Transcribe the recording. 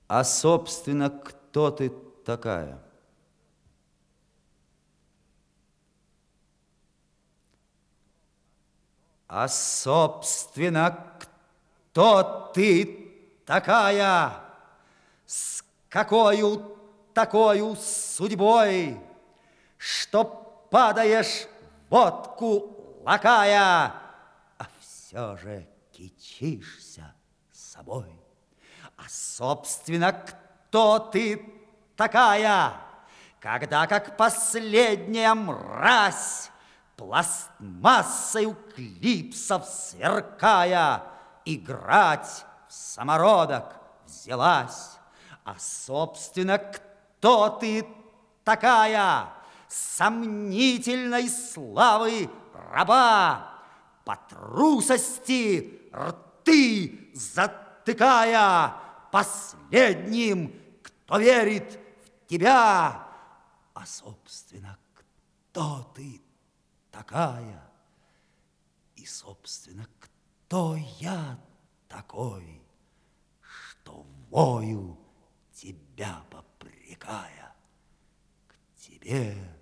А, собственно, кто ты такая? А, собственно, кто ты такая? С какою такою судьбой, что падаешь в водку лакая, а все же кичишься собой? А, собственно, кто ты такая, когда, как последняя мразь, пластмассою клипсов сверкая, играть в самородок взялась? А, собственно, кто ты такая, сомнительной славы раба, по трусости рты затыкая последним, кто верит в тебя? А, собственно, кто ты такая? И, собственно, кто я такой, что вою тебя попрекая, к тебе